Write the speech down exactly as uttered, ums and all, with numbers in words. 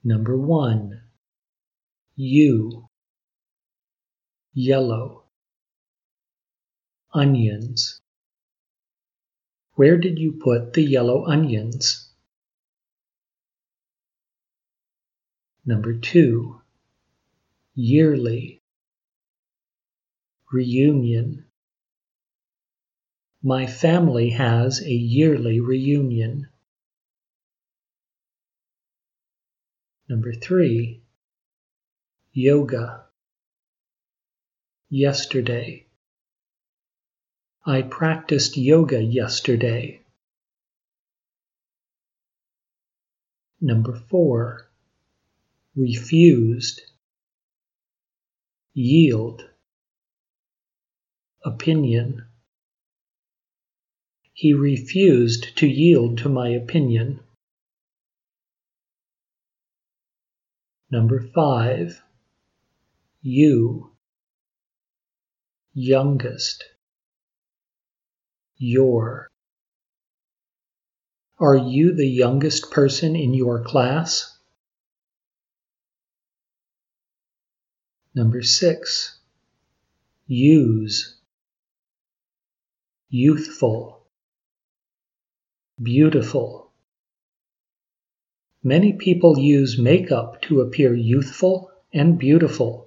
Number one. U. Yellow. Onions. Where did you put the yellow onions? Number two. Yearly. Reunion. My family has a yearly reunion. Number three. Yoga. Yesterday. I practiced yoga yesterday. Number four. Refused. Yield. Opinion. He refused to yield to my opinion. Number five. You. Youngest. Your. Are you the youngest person in your class? Number six. Use. Youthful. Beautiful. Many people use makeup to appear youthful and beautiful.